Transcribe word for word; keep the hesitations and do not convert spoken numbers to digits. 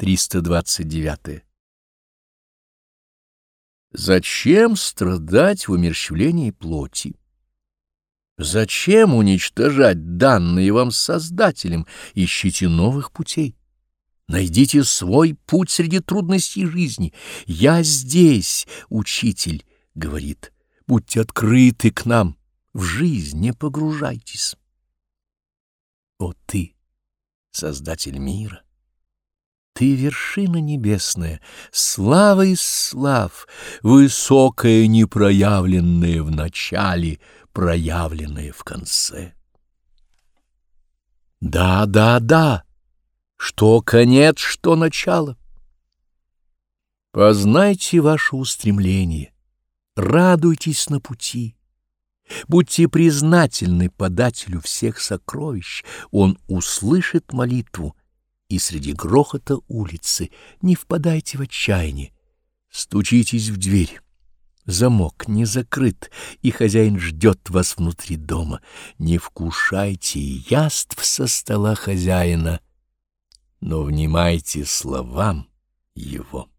триста двадцать девять. Зачем страдать в умерщвлении плоти? Зачем уничтожать данные вам Создателем? Ищите новых путей. Найдите свой путь среди трудностей жизни. «Я здесь», — Учитель говорит, — будьте открыты к нам, в жизнь не погружайтесь. О ты, Создатель мира! Ты вершина небесная, слава из слав, высокая непроявленная в начале, проявленная в конце. Да, да, да, что конец, что начало. Познайте ваше устремление, радуйтесь на пути, будьте признательны подателю всех сокровищ, он услышит молитву, и среди грохота улицы не впадайте в отчаяние. Стучитесь в дверь. Замок не закрыт, и хозяин ждет вас внутри дома. Не вкушайте яств со стола хозяина, но внимайте словам его.